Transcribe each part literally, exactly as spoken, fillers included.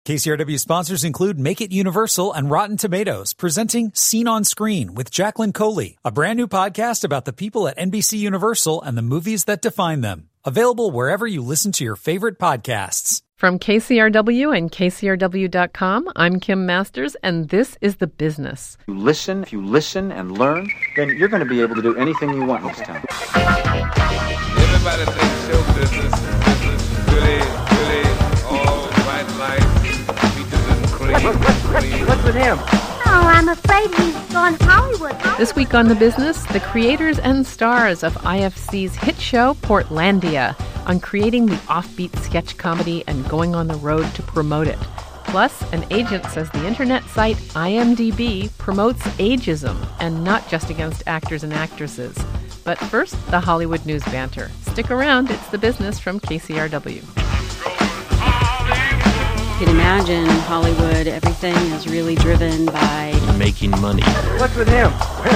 K C R W sponsors include Make It Universal and Rotten Tomatoes, presenting Scene on Screen with Jacqueline Coley, a brand new podcast about the people at N B C Universal and the movies that define them. Available wherever you listen to your favorite podcasts. From K C R W and K C R W dot com, I'm Kim Masters, and this is The Business. You listen, if you listen and learn, then you're going to be able to do anything you want in this town. Everybody thinks show business is business, really, really all right life. What's with him? Oh, I'm afraid he's gone Hollywood. Hollywood. This week on The Business, the creators and stars of I F C's hit show Portlandia on creating the offbeat sketch comedy and going on the road to promote it. Plus, an agent says the internet site I M D B promotes ageism and not just against actors and actresses. But first, the Hollywood news banter. Stick around, it's The Business from K C R W. You can imagine Hollywood, everything is really driven by making money. What's with him?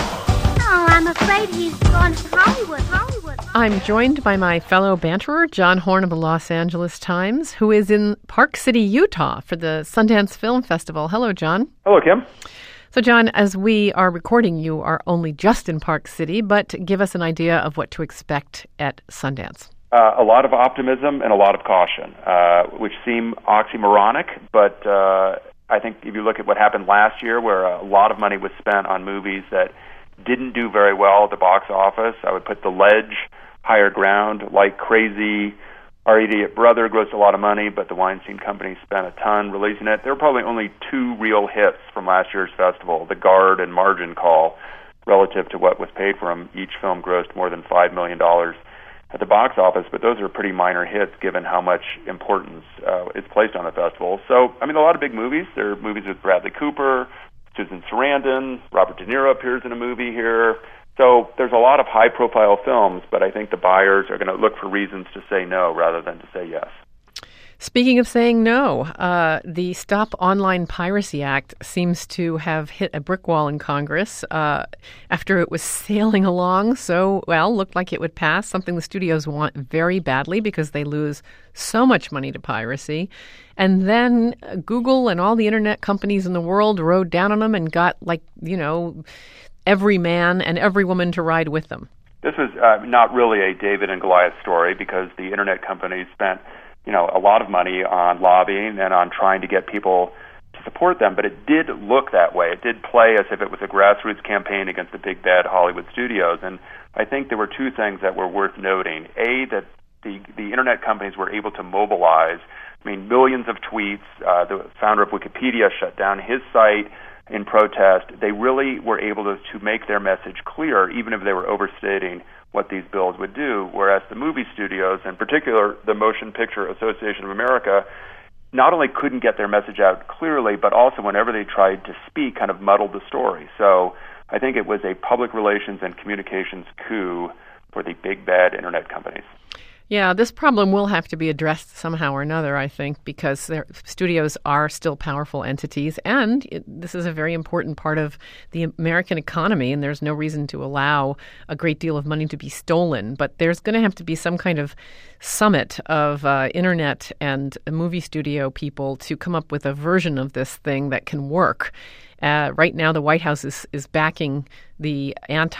Oh, I'm afraid he's gone Hollywood. Hollywood. I'm joined by my fellow banterer, John Horn of the Los Angeles Times, who is in Park City, Utah for the Sundance Film Festival. Hello, John. Hello, Kim. So, John, as we are recording, you are only just in Park City, but give us an idea of what to expect at Sundance. Uh, a lot of optimism and a lot of caution, uh, which seem oxymoronic, but uh, I think if you look at what happened last year, where a lot of money was spent on movies that didn't do very well at the box office, I would put The Ledge, Higher Ground, Like Crazy, Our Idiot Brother grossed a lot of money, but the Weinstein Company spent a ton releasing it. There were probably only two real hits from last year's festival, The Guard and Margin Call, relative to what was paid for them. Each film grossed more than five million dollars at the box office, but those are pretty minor hits given how much importance uh, is placed on the festival. So, I mean, a lot of big movies. There are movies with Bradley Cooper, Susan Sarandon, Robert De Niro appears in a movie here. So there's a lot of high-profile films, but I think the buyers are going to look for reasons to say no rather than to say yes. Speaking of saying no, uh, the Stop Online Piracy Act seems to have hit a brick wall in Congress uh, after it was sailing along so well, looked like it would pass, something the studios want very badly because they lose so much money to piracy. And then Google and all the internet companies in the world rode down on them and got, like, you know, every man and every woman to ride with them. This was uh, not really a David and Goliath story because the internet companies spent you know, a lot of money on lobbying and on trying to get people to support them, but it did look that way. It did play as if it was a grassroots campaign against the big bad Hollywood studios, and I think there were two things that were worth noting. A, that the, the internet companies were able to mobilize, I mean, millions of tweets. Uh, the founder of Wikipedia shut down his site in protest. They really were able to, to make their message clear, even if they were overstating what these bills would do, whereas the movie studios, in particular the Motion Picture Association of America, not only couldn't get their message out clearly, but also whenever they tried to speak, kind of muddled the story. So I think it was a public relations and communications coup for the big bad internet companies. Yeah, this problem will have to be addressed somehow or another, I think, because their studios are still powerful entities, and it, this is a very important part of the American economy, and there's no reason to allow a great deal of money to be stolen. But there's going to have to be some kind of summit of uh, internet and movie studio people to come up with a version of this thing that can work. Uh, right now, the White House is, is backing the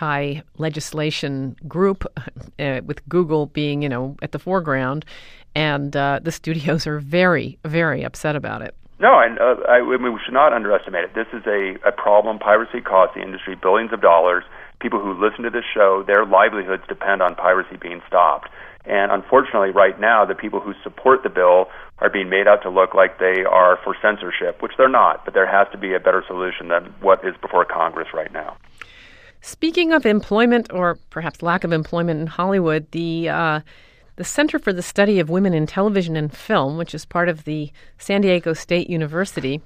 anti-legislation group, uh, with Google being, you know, at the foreground, and uh, the studios are very, very upset about it. No, and uh, I, I mean, we should not underestimate it. This is a, a problem. Piracy costs the industry billions of dollars. People who listen to this show, their livelihoods depend on piracy being stopped. And unfortunately, right now, the people who support the bill are being made out to look like they are for censorship, which they're not. But there has to be a better solution than what is before Congress right now. Speaking of employment, or perhaps lack of employment in Hollywood, the uh, the Center for the Study of Women in Television and Film, which is part of the San Diego State University,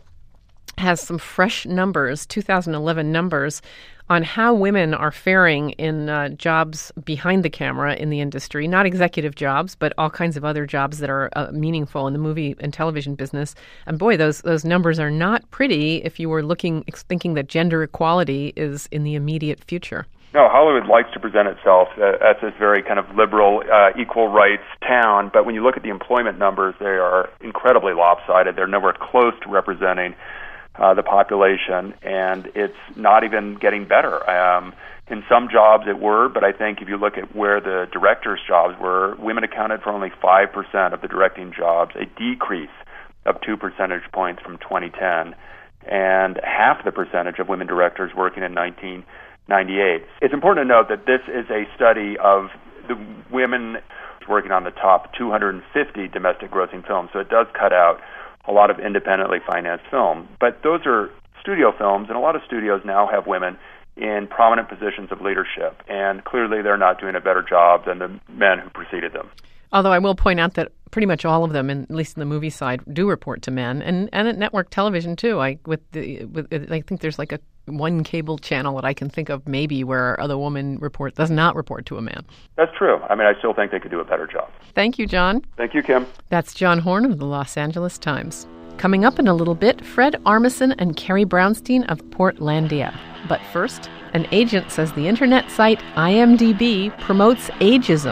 has some fresh numbers, two thousand eleven numbers, on how women are faring in uh, jobs behind the camera in the industry, not executive jobs, but all kinds of other jobs that are uh, meaningful in the movie and television business. And boy, those those numbers are not pretty if you were looking, thinking that gender equality is in the immediate future. No, Hollywood likes to present itself as this very kind of liberal, uh, equal rights town, but when you look at the employment numbers, they are incredibly lopsided. They're nowhere close to representing uh, the population, and it's not even getting better. Um, in some jobs it were, but I think if you look at where the directors' jobs were, women accounted for only five percent of the directing jobs, a decrease of two percentage points from twenty ten, and half the percentage of women directors working in nineteen ninety-eight. It's important to note that this is a study of the women working on the top two hundred fifty domestic grossing films, so it does cut out a lot of independently financed film. But those are studio films, and a lot of studios now have women in prominent positions of leadership, and clearly they're not doing a better job than the men who preceded them. Although I will point out that pretty much all of them, in, at least in the movie side, do report to men, and, and at network television too. I with the with I think there's like a one cable channel that I can think of maybe where other woman report does not report to a man. That's true. I mean, I still think they could do a better job. Thank you, John. Thank you, Kim. That's John Horn of the Los Angeles Times. Coming up in a little bit, Fred Armisen and Carrie Brownstein of Portlandia. But first, an agent says the internet site I M D B promotes ageism.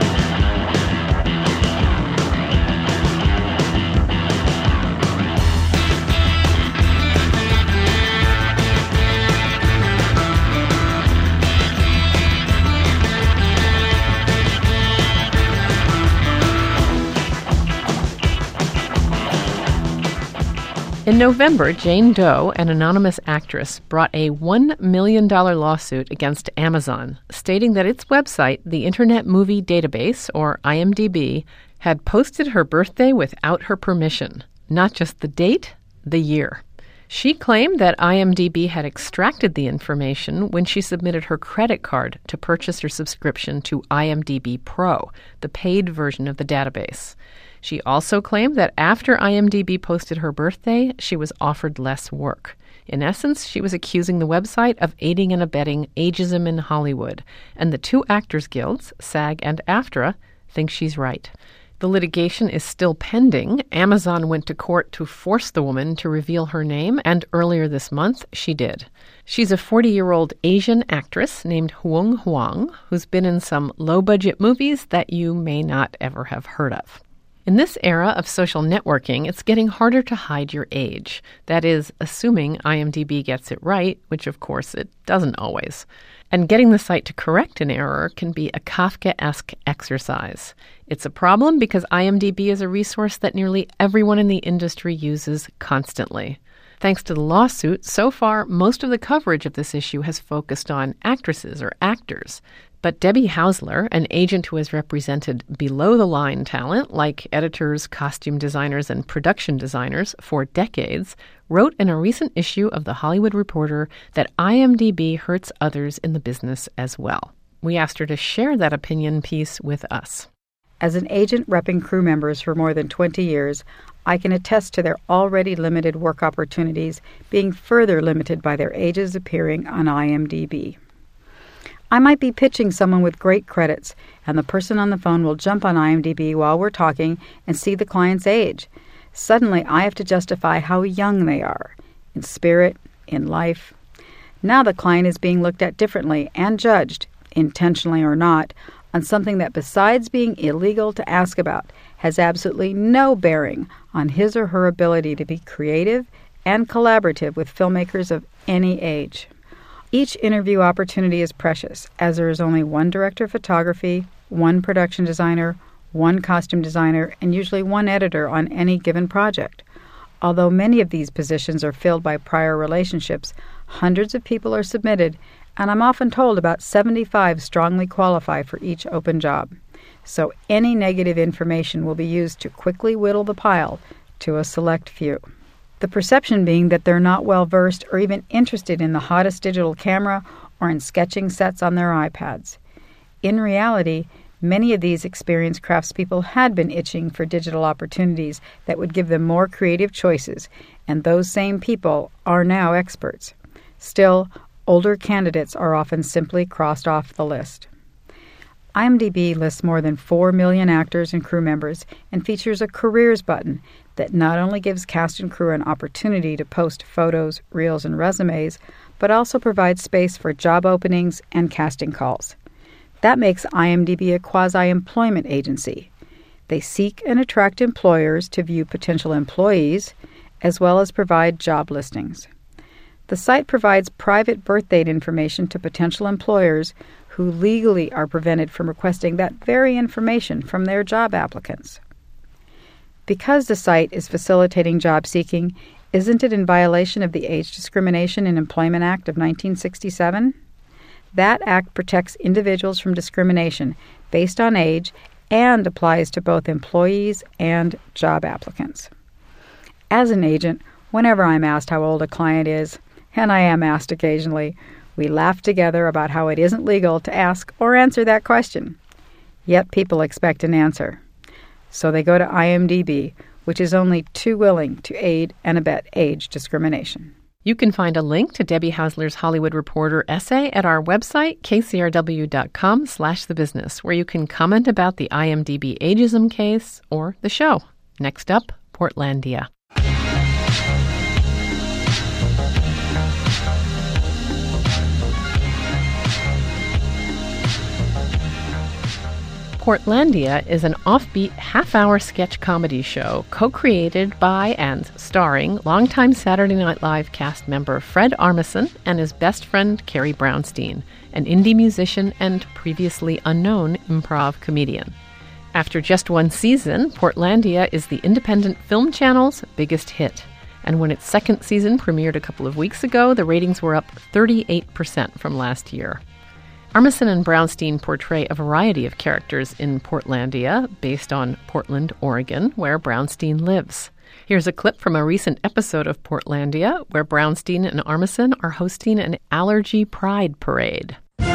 In November, Jane Doe, an anonymous actress, brought a one million dollars lawsuit against Amazon, stating that its website, the Internet Movie Database, or I M D B, had posted her birthday without her permission. Not just the date, the year. She claimed that I M D B had extracted the information when she submitted her credit card to purchase her subscription to I M D B Pro, the paid version of the database. She also claimed that after I M D B posted her birthday, she was offered less work. In essence, she was accusing the website of aiding and abetting ageism in Hollywood, and the two actors' guilds, SAG and AFTRA, think she's right. The litigation is still pending. Amazon went to court to force the woman to reveal her name, and earlier this month, she did. She's a forty-year-old Asian actress named Huong Huang, who's been in some low-budget movies that you may not ever have heard of. In this era of social networking, it's getting harder to hide your age. That is, assuming I M D B gets it right, which of course it doesn't always. And getting the site to correct an error can be a Kafkaesque exercise. It's a problem because I M D B is a resource that nearly everyone in the industry uses constantly. Thanks to the lawsuit, so far, most of the coverage of this issue has focused on actresses or actors. But Debbie Hausler, an agent who has represented below-the-line talent like editors, costume designers, and production designers for decades, wrote in a recent issue of The Hollywood Reporter that I M D B hurts others in the business as well. We asked her to share that opinion piece with us. As an agent repping crew members for more than twenty years, I can attest to their already limited work opportunities being further limited by their ages appearing on I M D B. I might be pitching someone with great credits, and the person on the phone will jump on I M D B while we're talking and see the client's age. Suddenly, I have to justify how young they are, in spirit, in life. Now the client is being looked at differently and judged, intentionally or not, on something that besides being illegal to ask about, has absolutely no bearing on his or her ability to be creative and collaborative with filmmakers of any age. Each interview opportunity is precious, as there is only one director of photography, one production designer, one costume designer, and usually one editor on any given project. Although many of these positions are filled by prior relationships, hundreds of people are submitted, and I'm often told about seventy-five strongly qualify for each open job. So any negative information will be used to quickly whittle the pile to a select few. The perception being that they're not well-versed or even interested in the hottest digital camera or in sketching sets on their iPads. In reality, many of these experienced craftspeople had been itching for digital opportunities that would give them more creative choices, and those same people are now experts. Still, older candidates are often simply crossed off the list. I M D B lists more than four million actors and crew members and features a careers button that not only gives cast and crew an opportunity to post photos, reels, and resumes, but also provides space for job openings and casting calls. That makes IMDb a quasi-employment agency. They seek and attract employers to view potential employees, as well as provide job listings. The site provides private birth date information to potential employers who legally are prevented from requesting that very information from their job applicants. Because the site is facilitating job seeking, isn't it in violation of the Age Discrimination in Employment Act of nineteen sixty-seven? That act protects individuals from discrimination based on age and applies to both employees and job applicants. As an agent, whenever I'm asked how old a client is, and I am asked occasionally, we laugh together about how it isn't legal to ask or answer that question. Yet people expect an answer. So they go to IMDb, which is only too willing to aid and abet age discrimination. You can find a link to Debbie Hausler's Hollywood Reporter essay at our website, k c r w dot com slash the business, where you can comment about the IMDb ageism case or the show. Next up, Portlandia. Portlandia is an offbeat half-hour sketch comedy show co-created by and starring longtime Saturday Night Live cast member Fred Armisen and his best friend Carrie Brownstein, an indie musician and previously unknown improv comedian. After just one season, Portlandia is the Independent Film Channel's biggest hit. And when its second season premiered a couple of weeks ago, the ratings were up thirty-eight percent from last year. Armisen and Brownstein portray a variety of characters in Portlandia, based on Portland, Oregon, where Brownstein lives. Here's a clip from a recent episode of Portlandia, where Brownstein and Armisen are hosting an allergy pride parade.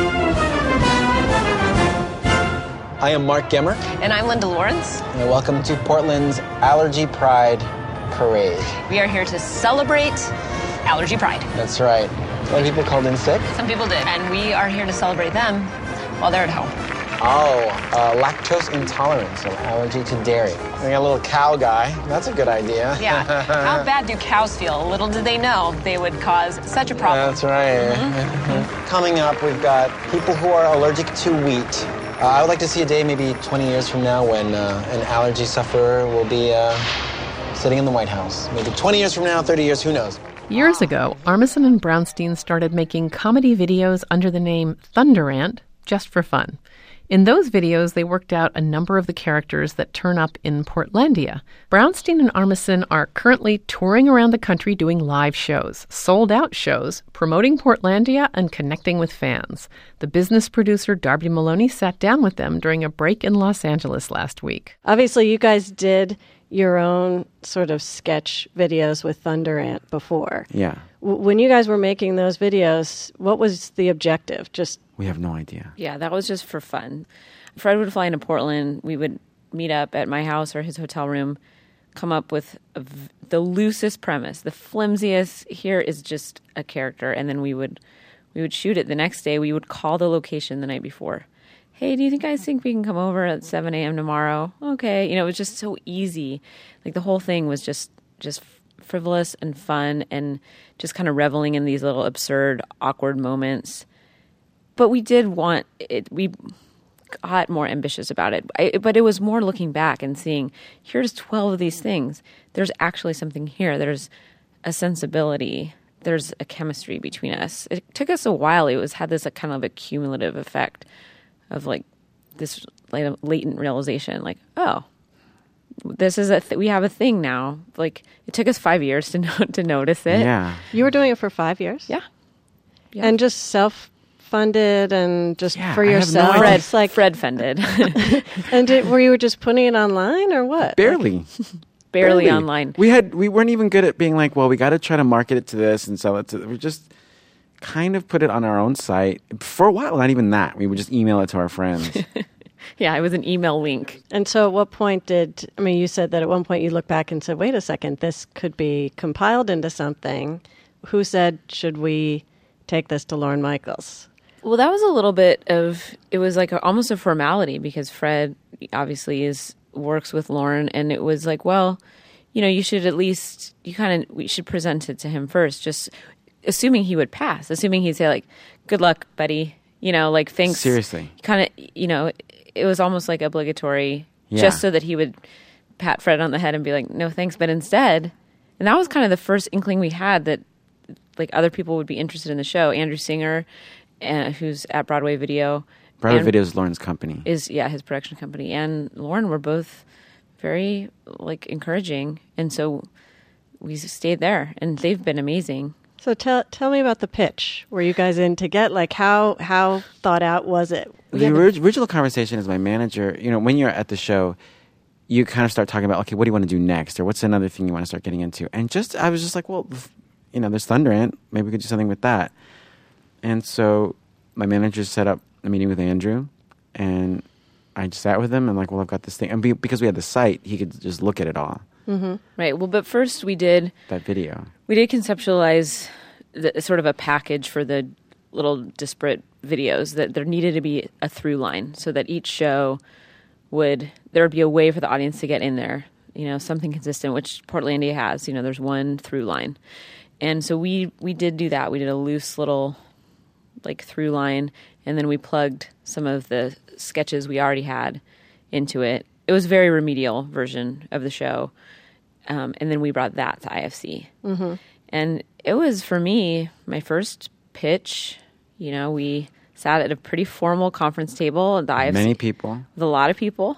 I am Mark Gemmer. And I'm Linda Lawrence. And welcome to Portland's Allergy Pride Parade. We are here to celebrate Allergy Pride. That's right. A lot of people called in sick. Some people did. And we are here to celebrate them while they're at home. Oh, uh, lactose intolerance, an allergy to dairy. We got a little cow guy. That's a good idea. Yeah. How bad do cows feel? Little did they know they would cause such a problem. That's right. Mm-hmm. Coming up, we've got people who are allergic to wheat. Uh, I would like to see a day maybe twenty years from now when uh, an allergy sufferer will be uh, sitting in the White House. Maybe twenty years from now, thirty years, who knows? Years ago, Armisen and Brownstein started making comedy videos under the name Thunder Ant, just for fun. In those videos, they worked out a number of the characters that turn up in Portlandia. Brownstein and Armisen are currently touring around the country doing live shows, sold-out shows, promoting Portlandia and connecting with fans. The business producer Darby Maloney sat down with them during a break in Los Angeles last week. Obviously, you guys did your own sort of sketch videos with Thunder Ant before. Yeah. W- when you guys were making those videos, what was the objective? Just We have no idea. Yeah, that was just for fun. Fred would fly into Portland. We would meet up at my house or his hotel room, come up with a v- the loosest premise, the flimsiest, here is just a character, and then we would we would shoot it the next day. We would call the location the night before. Hey, do you think guys think we can come over at seven a.m. tomorrow? Okay. You know, it was just so easy. Like the whole thing was just just frivolous and fun and just kind of reveling in these little absurd, awkward moments. But we did want it. We got more ambitious about it. I, but it was more looking back and seeing, here's twelve of these things. There's actually something here. There's a sensibility. There's a chemistry between us. It took us a while. It was had this a kind of a cumulative effect of like this latent realization, like, oh, this is a th- we have a thing now. Like it took us five years to know- to notice it. Yeah, you were doing it for five years. Yeah, yeah. And just self-funded and just yeah, for I yourself. Have no Fred, like Fred funded. And did, were you just putting it online or what? Barely. Like, barely, barely online. We had we weren't even good at being like, well, we got to try to market it to this and sell it to. We just kind of put it on our own site for a while. Not even that. We would just email it to our friends. Yeah, it was an email link. And so at what point did, I mean, you said that at one point you looked back and said, wait a second, this could be compiled into something. Who said, should we take this to Lorne Michaels? Well, that was a little bit of, it was like a, almost a formality because Fred obviously is works with Lorne, and it was like, well, you know, you should at least, you kind of, we should present it to him first. Just assuming he would pass, assuming he'd say like, "Good luck, buddy." You know, like thanks. Seriously. Kind of, you know, it was almost like obligatory, Yeah. just so that he would pat Fred on the head and be like, "No, thanks." But instead, and that was kind of the first inkling we had that like other people would be interested in the show. Andrew Singer, uh, who's at Broadway Video. Broadway and Video is Lauren's company. Is yeah, his production company, and Lauren were both very like encouraging, and so we stayed there, and they've been amazing. So tell tell me about the pitch. Were you guys in to get like how how thought out was it? We The haven't- orig- original conversation is my manager. You know, when you're at the show, you kind of start talking about, okay, what do you want to do next, or what's another thing you want to start getting into? And just I was just like, well, you know, there's Thunder Ant. Maybe we could do something with that. And so my manager set up a meeting with Andrew, and I just sat with him and like, well, I've got this thing, and be, because we had the site, he could just look at it all. Mm-hmm. Right. Well, but first we did that video. We did conceptualize the, sort of a package for the little disparate videos, that there needed to be a through line so that each show would, there would be a way for the audience to get in there, you know, something consistent, which Portlandia has. You know, there's one through line. And so we, we did do that. We did a loose little like through line, and then we plugged some of the sketches we already had into it. It was a very remedial version of the show. Um, and then we brought that to I F C. Mm-hmm. And it was, for me, my first pitch. You know, we sat at a pretty formal conference table at the I F C. Many people. With a lot of people.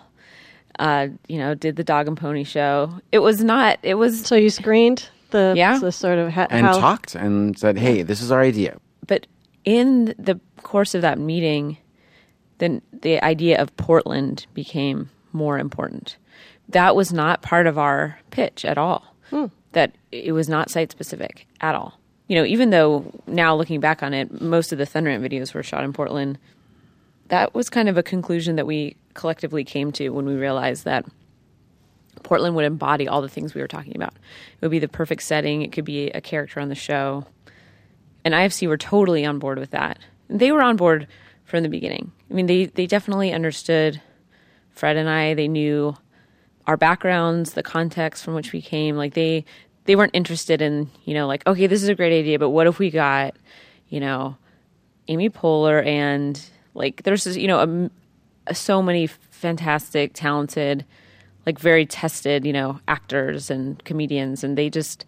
Uh, you know, did the Dog and Pony show. It was not, it was... So you screened the, yeah. the sort of... Ha- and how- talked and said, hey, this is our idea. But in the course of that meeting, then the idea of Portland became more important. That was not part of our pitch at all. Hmm. That it was not site specific at all. You know, even though now looking back on it, most of the Thunder Ant videos were shot in Portland, that was kind of a conclusion that we collectively came to when we realized that Portland would embody all the things we were talking about. It would be the perfect setting. It could be a character on the show. And I F C were totally on board with that. They were on board from the beginning. I mean, they, they definitely understood Fred and I. They knew our backgrounds, the context from which we came. Like they, they weren't interested in, you know, like, okay, this is a great idea, but what if we got, you know, Amy Poehler and like, there's this, you know, a, a, so many fantastic, talented, like very tested, you know, actors and comedians, and they just,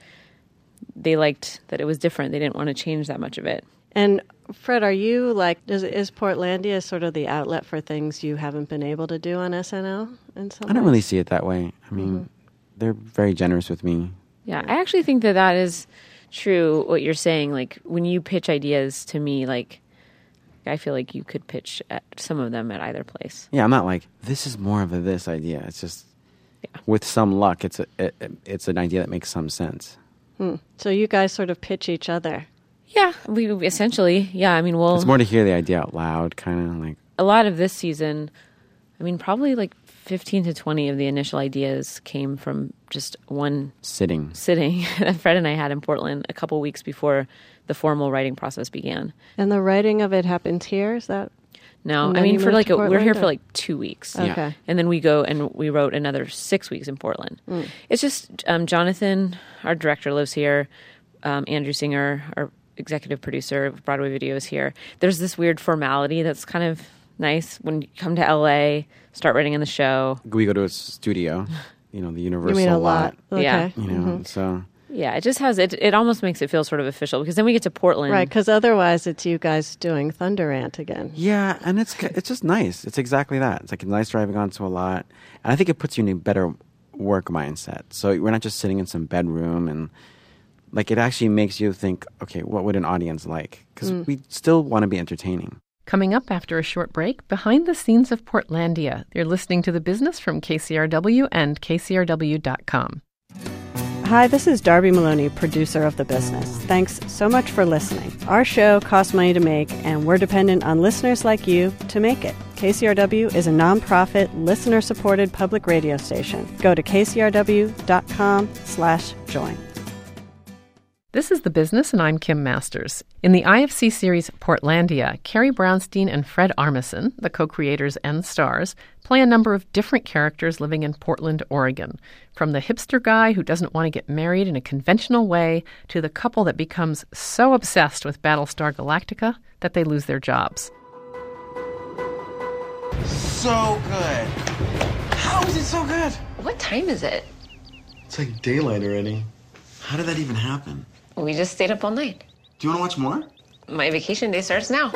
they liked that it was different. They didn't want to change that much of it. And Fred, are you like, is, is Portlandia sort of the outlet for things you haven't been able to do on S N L in some I don't ways? really see it that way. I mean, Mm-hmm. they're very generous with me. Yeah, I actually think that that is true, what you're saying. Like, when you pitch ideas to me, like, I feel like you could pitch at some of them at either place. Yeah, I'm not like, this is more of a this idea. It's just, yeah. with some luck, it's a it, it's an idea that makes some sense. Hmm. So you guys sort of pitch each other. Yeah, we essentially, yeah, I mean, we'll... It's more to hear the idea out loud, kind of like... A lot of this season, I mean, probably like fifteen to twenty of the initial ideas came from just one... Sitting. Sitting that Fred and I had in Portland a couple weeks before the formal writing process began. And the writing of it happens here? Is that... No, And I then mean, you for moved like, to a, we're Portland, here or- for like two weeks. Okay. Yeah. And then we go and we wrote another six weeks in Portland. Mm. It's just, um, Jonathan, our director, lives here. Um, Andrew Singer, our executive producer of Broadway Video, is here. There's this weird formality that's kind of nice when you come to L A, start writing on the show. We go to a studio, you know, the Universal You mean a lot. Okay. Yeah. You know, Mhm. so... Yeah, it just has, it It almost makes it feel sort of official, because then we get to Portland. Right, because otherwise it's you guys doing Thunder Ant again. Yeah, and it's it's just nice. It's exactly that. It's like nice driving onto a lot. And I think it puts you in a better work mindset. So we're not just sitting in some bedroom, and like it actually makes you think, okay, what would an audience like? Because Mm. we still want to be entertaining. Coming up after a short break, behind the scenes of Portlandia. You're listening to The Business from K C R W and K C R W dot com. Hi, this is Darby Maloney, producer of The Business. Thanks so much for listening. Our show costs money to make, and we're dependent on listeners like you to make it. K C R W is a nonprofit, listener-supported public radio station. Go to K C R W dot com slash join. This is The Business, and I'm Kim Masters. In the I F C series Portlandia, Carrie Brownstein and Fred Armisen, the co-creators and stars, play a number of different characters living in Portland, Oregon, from the hipster guy who doesn't want to get married in a conventional way to the couple that becomes so obsessed with Battlestar Galactica that they lose their jobs. So good. How is it so good? What time is it? It's like daylight already. How did that even happen? We just stayed up all night. Do you want to watch more? My vacation day starts now.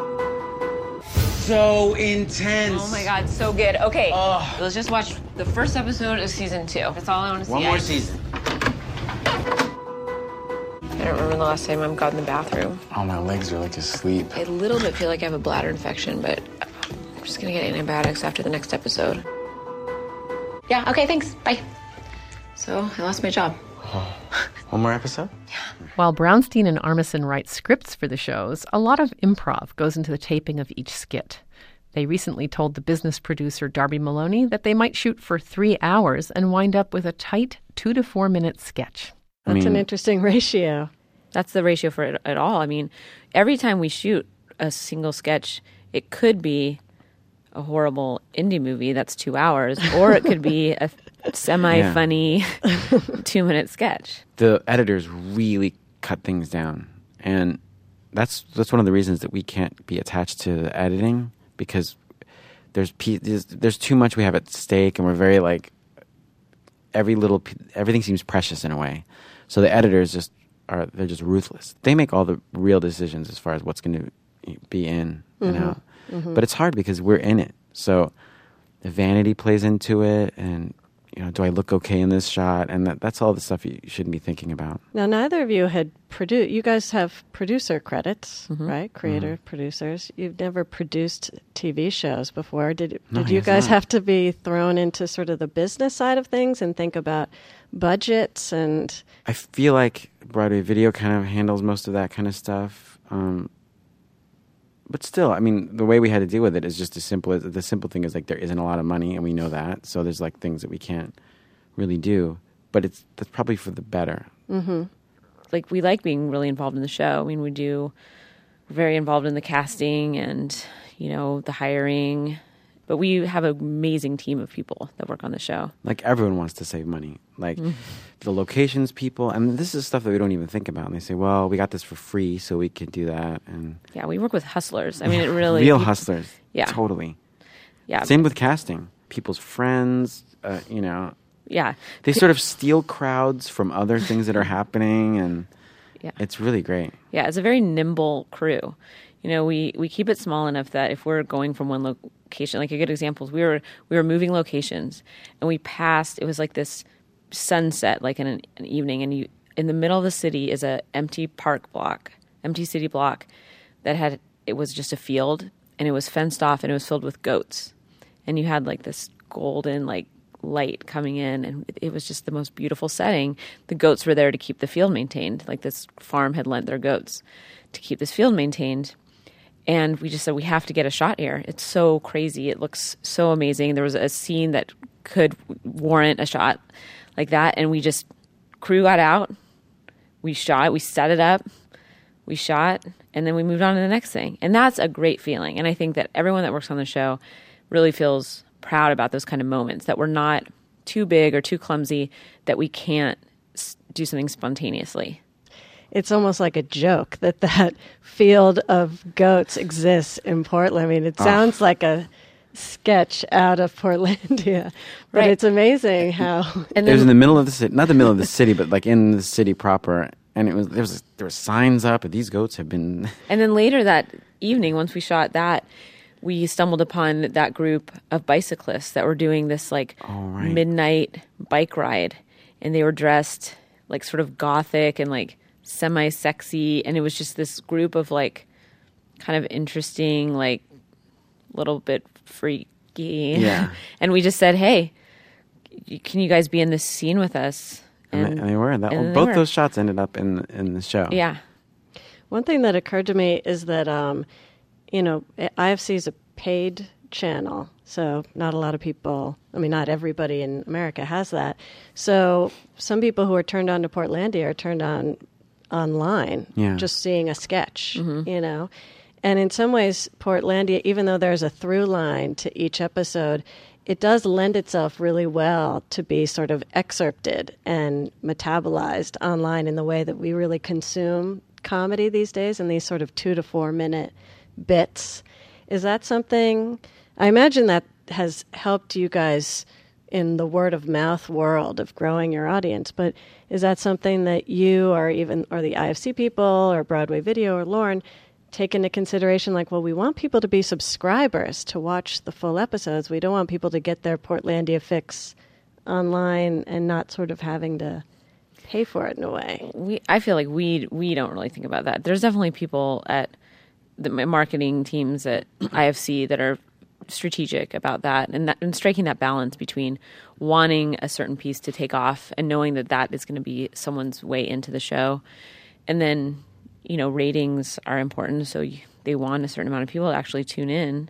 So intense. Oh my God, so good. Okay, oh. Let's just watch the first episode of season two. That's all I want to see. One more I... season. I don't remember the last time I'm got in the bathroom. Oh, my legs are like asleep. I a little bit feel like I have a bladder infection, but I'm just gonna get antibiotics after the next episode. Yeah, okay, thanks. Bye. So, I lost my job. Oh. One more episode? Yeah. While Brownstein and Armisen write scripts for the shows, a lot of improv goes into the taping of each skit. They recently told the business producer Darby Maloney that they might shoot for three hours and wind up with a tight two to four minute sketch. That's I mean, an interesting ratio. That's the ratio for it at all. I mean, every time we shoot a single sketch, it could be a horrible indie movie that's two hours, or it could be a semi-funny yeah. two-minute sketch. The editors really cut things down, and that's that's one of the reasons that we can't be attached to the editing, because there's there's, there's too much we have at stake, and we're very like every little everything seems precious in a way. So the editors just are they're just ruthless. They make all the real decisions as far as what's going to be in and mm-hmm. out. Mm-hmm. But it's hard because we're in it. So the vanity plays into it, and you know, do I look okay in this shot? And that, that's all the stuff you shouldn't be thinking about. Now, neither of you had produced. You guys have producer credits, mm-hmm. right? Creator, mm-hmm. producers. You've never produced T V shows before. Did no, Did you guys not. have to be thrown into sort of the business side of things and think about budgets and? I feel like Broadway Video kind of handles most of that kind of stuff. Um, But still, I mean, the way we had to deal with it is just as simple as the simple thing is like there isn't a lot of money, and we know that. So there's like things that we can't really do, but it's that's probably for the better. Mm-hmm. Like we like being really involved in the show. I mean, we do we're very involved in the casting and you know the hiring, but we have an amazing team of people that work on the show. Like everyone wants to save money. Like mm-hmm. the locations people, I mean, this is stuff that we don't even think about. And they say, well, we got this for free, so we can do that. And yeah, we work with hustlers. I mean, it really... Real hustlers. Yeah. Totally. Yeah. Same with casting. People's friends, uh, you know. Yeah. They sort of steal crowds from other things that are happening, and yeah. it's really great. Yeah, it's a very nimble crew. You know, we, we keep it small enough that if we're going from one location, like a good example is we were, we were moving locations, and we passed, it was like this sunset, like in an, an evening, and you in the middle of the city is a empty park block, empty city block that had, it was just a field, and it was fenced off, and it was filled with goats. And you had like this golden like light coming in, and it, it was just the most beautiful setting. The goats were there to keep the field maintained. Like this farm had lent their goats to keep this field maintained. And we just said, we have to get a shot here. It's so crazy. It looks so amazing. There was a scene that could warrant a shot like that. And we just, crew got out. We shot. We set it up. We shot. And then we moved on to the next thing. And that's a great feeling. And I think that everyone that works on the show really feels proud about those kind of moments, that we're not too big or too clumsy, that we can't do something spontaneously. It's almost like a joke that that field of goats exists in Portland. I mean, it sounds oh. like a sketch out of Portlandia, but right. It's amazing how. And it was in the middle of the city, not the middle of the city, but like in the city proper. And it was there was there were signs up, and these goats have been. And then later that evening, once we shot that, we stumbled upon that group of bicyclists that were doing this like oh, right. midnight bike ride, and they were dressed like sort of gothic and like semi-sexy, and it was just this group of like kind of interesting, like little bit freaky. Yeah. And we just said, hey, can you guys be in this scene with us? And, and, they, and they were. That, and both were. Those shots ended up in in the show. Yeah. One thing that occurred to me is that, um, you know, I F C is a paid channel, so not a lot of people, I mean, not everybody in America has that. So some people who are turned on to Portlandia are turned on online, Yeah. just seeing a sketch, you know. And in some ways, Portlandia, even though there's a through line to each episode, it does lend itself really well to be sort of excerpted and metabolized online in the way that we really consume comedy these days in these sort of two to four minute bits. Is that something, I imagine that has helped you guys in the word of mouth world of growing your audience, but is that something that you or even, or the I F C people or Broadway Video or Lauren take into consideration, like, well, we want people to be subscribers to watch the full episodes. We don't want people to get their Portlandia fix online and not sort of having to pay for it in a way. We, I feel like we we don't really think about that. There's definitely people at the marketing teams at I F C that are strategic about that and, that and striking that balance between wanting a certain piece to take off and knowing that that is going to be someone's way into the show. And then, you know, ratings are important, so you, they want a certain amount of people to actually tune in.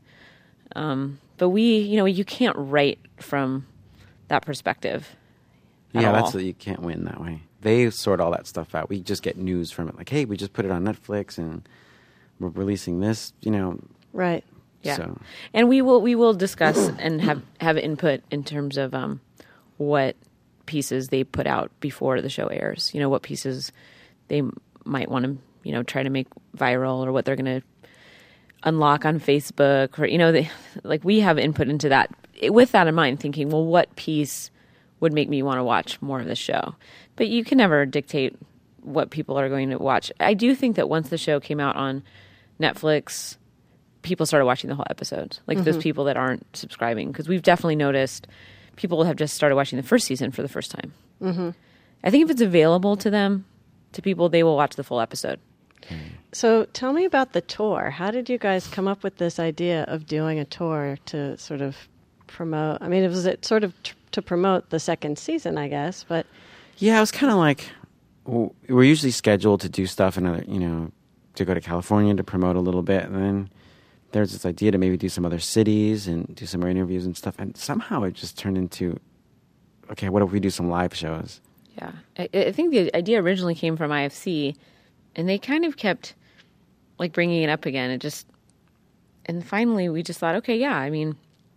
Um, but we, you know, you can't write from that perspective. Yeah, that's what, you can't win that way. They sort all that stuff out. We just get news from it, like, hey, we just put it on Netflix and we're releasing this, you know. Right. Yeah, So. and we will we will discuss and have, have input in terms of um, what pieces they put out before the show airs. You know, what pieces they might want to, you know, try to make viral, or what they're going to unlock on Facebook, or, you know, they, like, we have input into that with that in mind, thinking, well, what piece would make me want to watch more of the show? But you can never dictate what people are going to watch. I do think that once the show came out on Netflix, people started watching the whole episode, like Mhm. those people that aren't subscribing, because we've definitely noticed people have just started watching the first season for the first time. Mhm. I think if it's available to them, to people, they will watch the full episode. So tell me about the tour. How did you guys come up with this idea of doing a tour to sort of promote? I mean, it was it sort of t- to promote the second season, I guess, but Yeah, it was kind of like, w- we're usually scheduled to do stuff in other, you know, to go to California to promote a little bit. And then there's this idea to maybe do some other cities and do some more interviews and stuff. And somehow it just turned into, okay, what if we do some live shows? Yeah. I, I think the idea originally came from I F C, and they kind of kept, like, bringing it up again. It just, and finally we just thought, okay, yeah, I mean,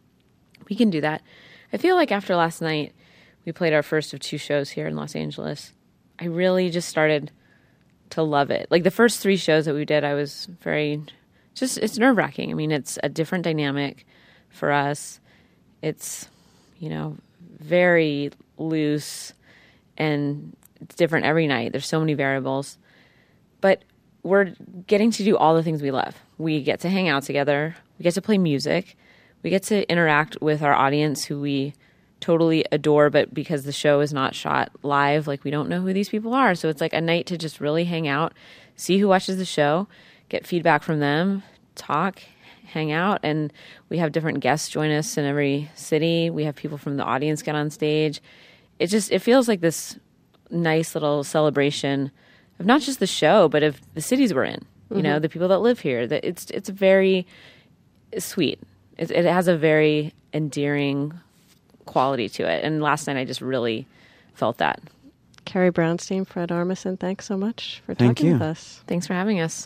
we can do that. I feel like after last night, we played our first of two shows here in Los Angeles. I really just started to love it. Like, the first three shows that we did, I was very, just, it's nerve-wracking. I mean, it's a different dynamic for us. It's, you know, very loose, and it's different every night. There's so many variables. But we're getting to do all the things we love. We get to hang out together. We get to play music. We get to interact with our audience, who we totally adore, but because the show is not shot live, like, we don't know who these people are. So it's like a night to just really hang out, see who watches the show, get feedback from them, talk, hang out. And we have different guests join us in every city. We have people from the audience get on stage. It just, it feels like this nice little celebration of not just the show, but of the cities we're in, you Mhm. know, the people that live here. That it's, it's very sweet. It, it has a very endearing quality to it. And last night I just really felt that. Carrie Brownstein, Fred Armisen, thanks so much for Thank talking you. with us. Thanks for having us.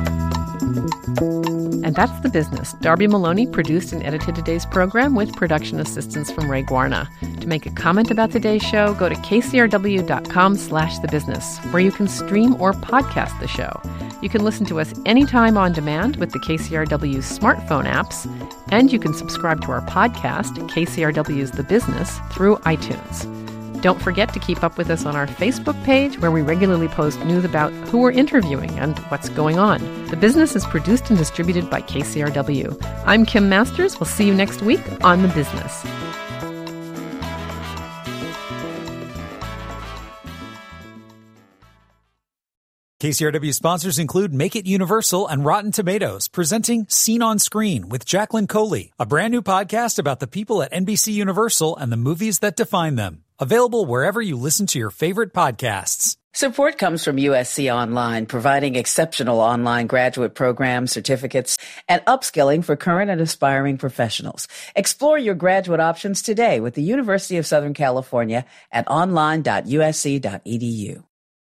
And that's The Business. Darby Maloney produced and edited today's program with production assistance from Ray Guarna. To make a comment about today's show, go to kcrw.com slash the business, where you can stream or podcast the show. You can listen to us anytime on demand with the K C R W smartphone apps, and you can subscribe to our podcast, K C R W's The Business, through iTunes. Don't forget to keep up with us on our Facebook page, where we regularly post news about who we're interviewing and what's going on. The Business is produced and distributed by K C R W. I'm Kim Masters. We'll see you next week on The Business. K C R W sponsors include Make It Universal and Rotten Tomatoes, presenting Scene on Screen with Jacqueline Coley, a brand new podcast about the people at N B C Universal and the movies that define them. Available wherever you listen to your favorite podcasts. Support comes from U S C Online, providing exceptional online graduate programs, certificates, and upskilling for current and aspiring professionals. Explore your graduate options today with the University of Southern California at online dot u s c dot e d u.